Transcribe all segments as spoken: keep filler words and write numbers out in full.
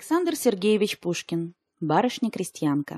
Александр Сергеевич Пушкин. Барышня-крестьянка.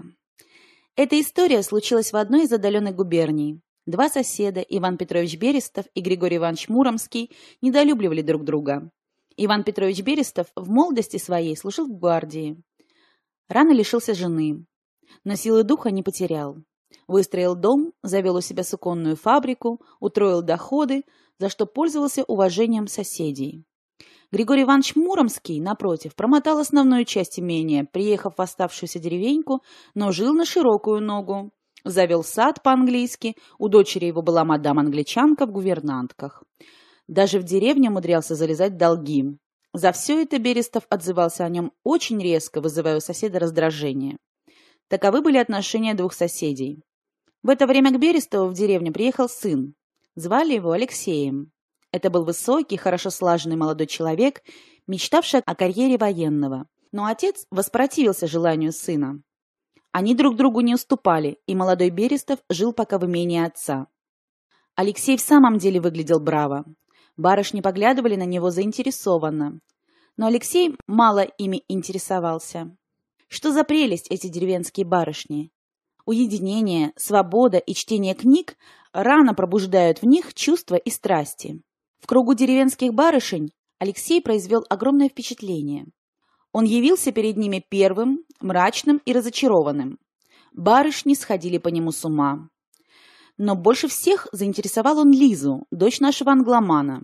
Эта история случилась в одной из отдаленных губерний. Два соседа, Иван Петрович Берестов и Григорий Иванович Муромский, недолюбливали друг друга. Иван Петрович Берестов в молодости своей служил в гвардии. Рано лишился жены, но силы духа не потерял. Выстроил дом, завел у себя суконную фабрику, утроил доходы, за что пользовался уважением соседей. Григорий Иванович Муромский, напротив, промотал основную часть имения, приехав в оставшуюся деревеньку, но жил на широкую ногу. Завел сад по-английски, у дочери его была мадам-англичанка в гувернантках. Даже в деревне умудрялся залезать в долги. За все это Берестов отзывался о нем очень резко, вызывая у соседа раздражение. Таковы были отношения двух соседей. В это время к Берестову в деревню приехал сын. Звали его Алексеем. Это был высокий, хорошо слаженный молодой человек, мечтавший о карьере военного. Но отец воспротивился желанию сына. Они друг другу не уступали, и молодой Берестов жил пока в имении отца. Алексей в самом деле выглядел браво. Барышни поглядывали на него заинтересованно. Но Алексей мало ими интересовался. Что за прелесть эти деревенские барышни? Уединение, свобода и чтение книг рано пробуждают в них чувства и страсти. В кругу деревенских барышень Алексей произвел огромное впечатление. Он явился перед ними первым, мрачным и разочарованным. Барышни сходили по нему с ума. Но больше всех заинтересовал он Лизу, дочь нашего англомана.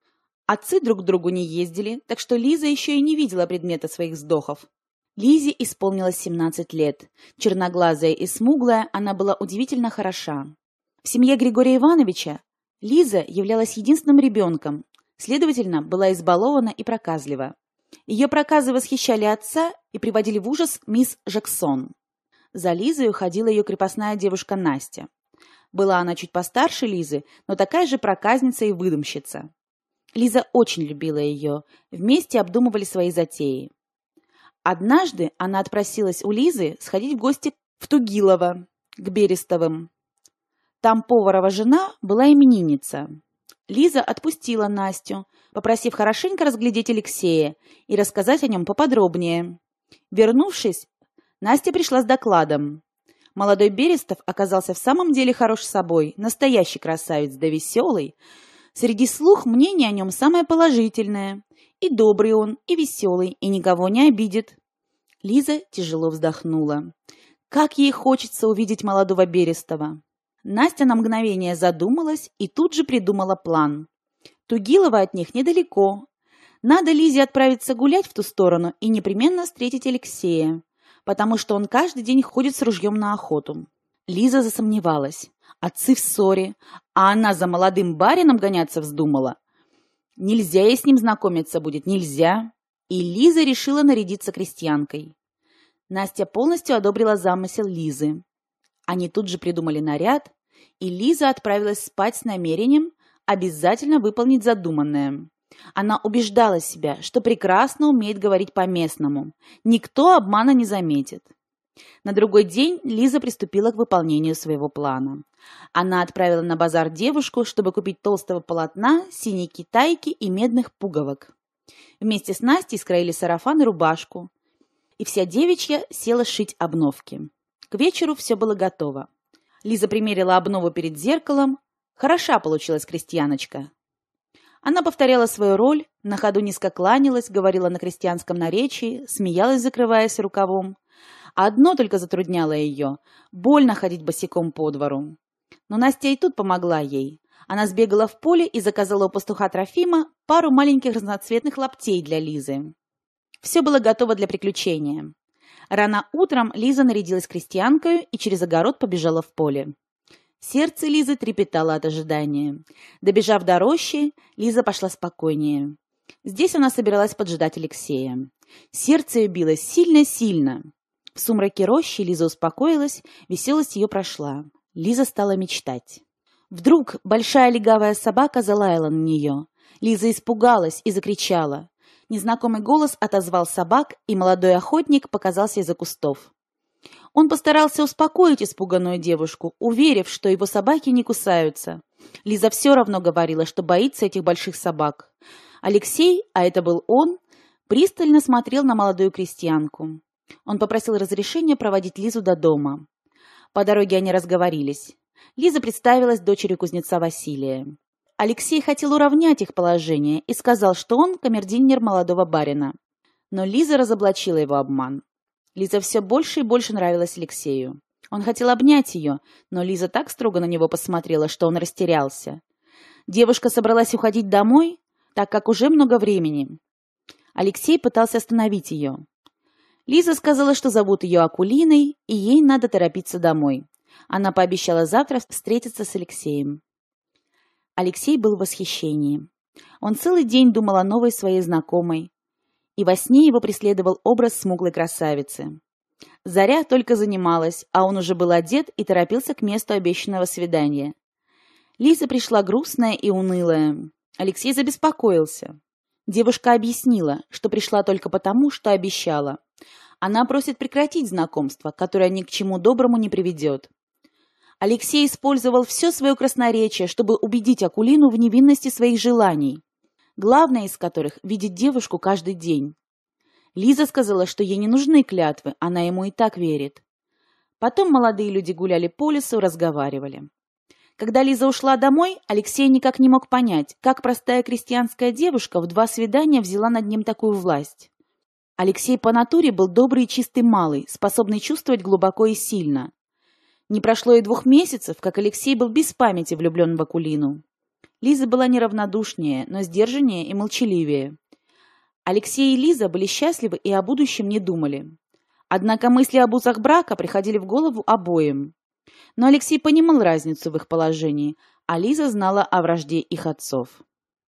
Отцы друг к другу не ездили, так что Лиза еще и не видела предмета своих вздохов. Лизе исполнилось семнадцать лет. Черноглазая и смуглая, она была удивительно хороша. В семье Григория Ивановича Лиза являлась единственным ребенком, следовательно, была избалована и проказлива. Ее проказы восхищали отца и приводили в ужас мисс Жаксон. За Лизой уходила ее крепостная девушка Настя. Была она чуть постарше Лизы, но такая же проказница и выдумщица. Лиза очень любила ее, вместе обдумывали свои затеи. Однажды она отпросилась у Лизы сходить в гости в Тугилово, к Берестовым. Там поварова жена была именинница. Лиза отпустила Настю, попросив хорошенько разглядеть Алексея и рассказать о нем поподробнее. Вернувшись, Настя пришла с докладом. Молодой Берестов оказался в самом деле хорош собой, настоящий красавец, да веселый. Среди слух мнение о нем самое положительное. И добрый он, и веселый, и никого не обидит. Лиза тяжело вздохнула. Как ей хочется увидеть молодого Берестова. Настя на мгновение задумалась и тут же придумала план. Тугилово от них недалеко. Надо Лизе отправиться гулять в ту сторону и непременно встретить Алексея, потому что он каждый день ходит с ружьем на охоту. Лиза засомневалась. Отцы в ссоре, а она за молодым барином гоняться вздумала. Нельзя ей с ним знакомиться будет, нельзя. И Лиза решила нарядиться крестьянкой. Настя полностью одобрила замысел Лизы. Они тут же придумали наряд, и Лиза отправилась спать с намерением обязательно выполнить задуманное. Она убеждала себя, что прекрасно умеет говорить по-местному. Никто обмана не заметит. На другой день Лиза приступила к выполнению своего плана. Она отправила на базар девушку, чтобы купить толстого полотна, синей китайки и медных пуговок. Вместе с Настей скроили сарафан и рубашку. И вся девичья села шить обновки. К вечеру все было готово. Лиза примерила обнову перед зеркалом. Хороша получилась крестьяночка. Она повторяла свою роль, на ходу низко кланялась, говорила на крестьянском наречии, смеялась, закрываясь рукавом. Одно только затрудняло ее – больно ходить босиком по двору. Но Настя и тут помогла ей. Она сбегала в поле и заказала у пастуха Трофима пару маленьких разноцветных лаптей для Лизы. Все было готово для приключения. Рано утром Лиза нарядилась крестьянкою и через огород побежала в поле. Сердце Лизы трепетало от ожидания. Добежав до рощи, Лиза пошла спокойнее. Здесь она собиралась поджидать Алексея. Сердце ее билось сильно-сильно. В сумраке рощи Лиза успокоилась, веселость ее прошла. Лиза стала мечтать. Вдруг большая легавая собака залаяла на нее. Лиза испугалась и закричала. Незнакомый голос отозвал собак, и молодой охотник показался из-за кустов. Он постарался успокоить испуганную девушку, уверив, что его собаки не кусаются. Лиза все равно говорила, что боится этих больших собак. Алексей, а это был он, пристально смотрел на молодую крестьянку. Он попросил разрешения проводить Лизу до дома. По дороге они разговорились. Лиза представилась дочерью кузнеца Василия. Алексей хотел уравнять их положение и сказал, что он камердинер молодого барина. Но Лиза разоблачила его обман. Лиза все больше и больше нравилась Алексею. Он хотел обнять ее, но Лиза так строго на него посмотрела, что он растерялся. Девушка собралась уходить домой, так как уже много времени. Алексей пытался остановить ее. Лиза сказала, что зовут ее Акулиной, и ей надо торопиться домой. Она пообещала завтра встретиться с Алексеем. Алексей был в восхищении. Он целый день думал о новой своей знакомой, и во сне его преследовал образ смуглой красавицы. Заря только занималась, а он уже был одет и торопился к месту обещанного свидания. Лиза пришла грустная и унылая. Алексей забеспокоился. Девушка объяснила, что пришла только потому, что обещала. Она просит прекратить знакомство, которое ни к чему доброму не приведет. Алексей использовал все свое красноречие, чтобы убедить Акулину в невинности своих желаний, главное из которых – видеть девушку каждый день. Лиза сказала, что ей не нужны клятвы, она ему и так верит. Потом молодые люди гуляли по лесу, разговаривали. Когда Лиза ушла домой, Алексей никак не мог понять, как простая крестьянская девушка в два свидания взяла над ним такую власть. Алексей по натуре был добрый и чистый малый, способный чувствовать глубоко и сильно. Не прошло и двух месяцев, как Алексей был без памяти влюблен в Акулину. Лиза была неравнодушнее, но сдержаннее и молчаливее. Алексей и Лиза были счастливы и о будущем не думали. Однако мысли об узах брака приходили в голову обоим. Но Алексей понимал разницу в их положении, а Лиза знала о вражде их отцов.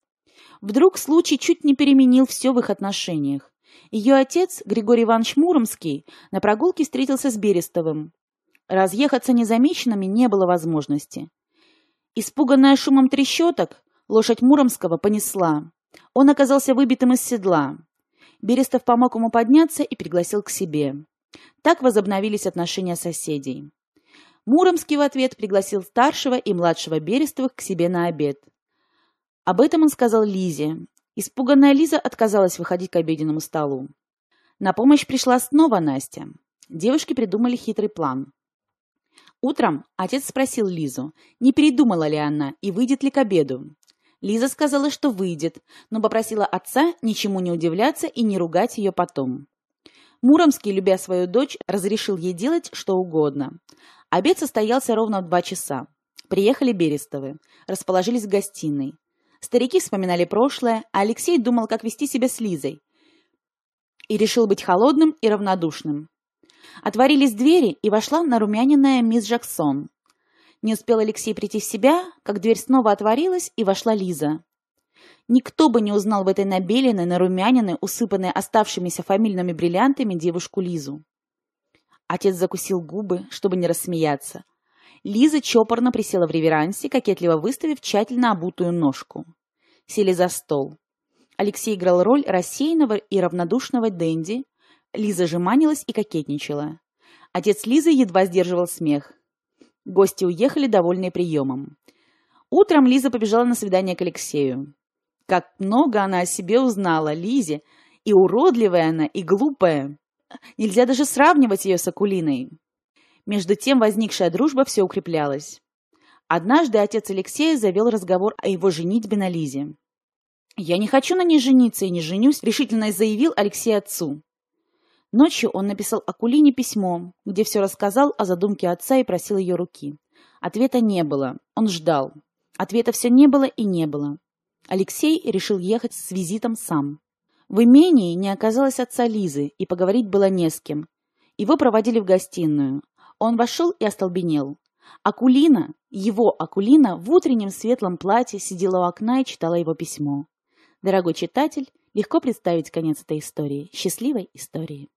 Вдруг случай чуть не переменил все в их отношениях. Ее отец, Григорий Иванович Муромский, на прогулке встретился с Берестовым. Разъехаться незамеченными не было возможности. Испуганная шумом трещоток, лошадь Муромского понесла. Он оказался выбитым из седла. Берестов помог ему подняться и пригласил к себе. Так возобновились отношения соседей. Муромский в ответ пригласил старшего и младшего Берестовых к себе на обед. Об этом он сказал Лизе. Испуганная Лиза отказалась выходить к обеденному столу. На помощь пришла снова Настя. Девушки придумали хитрый план. Утром отец спросил Лизу, не передумала ли она и выйдет ли к обеду. Лиза сказала, что выйдет, но попросила отца ничему не удивляться и не ругать ее потом. Муромский, любя свою дочь, разрешил ей делать что угодно. Обед состоялся ровно в два часа. Приехали Берестовы, расположились в гостиной. Старики вспоминали прошлое, а Алексей думал, как вести себя с Лизой. И решил быть холодным и равнодушным. Отворились двери, и вошла нарумяненная мисс Жаксон. Не успел Алексей прийти в себя, как дверь снова отворилась, и вошла Лиза. Никто бы не узнал в этой набеленной, нарумяненной, усыпанной оставшимися фамильными бриллиантами девушку Лизу. Отец закусил губы, чтобы не рассмеяться. Лиза чопорно присела в реверансе, кокетливо выставив тщательно обутую ножку. Сели за стол. Алексей играл роль рассеянного и равнодушного денди. Лиза же манилась и кокетничала. Отец Лизы едва сдерживал смех. Гости уехали, довольные приемом. Утром Лиза побежала на свидание к Алексею. Как много она о себе узнала, Лизе, и уродливая она, и глупая. Нельзя даже сравнивать ее с Акулиной. Между тем возникшая дружба все укреплялась. Однажды отец Алексея завел разговор о его женитьбе на Лизе. «Я не хочу на ней жениться и не женюсь», — решительно заявил Алексей отцу. Ночью он написал Акулине письмо, где все рассказал о задумке отца и просил ее руки. Ответа не было. Он ждал. Ответа все не было и не было. Алексей решил ехать с визитом сам. В имении не оказалось отца Лизы, и поговорить было не с кем. Его проводили в гостиную. Он вошел и остолбенел. Акулина, его Акулина, в утреннем светлом платье сидела у окна и читала его письмо. Дорогой читатель, легко представить конец этой истории, счастливой истории.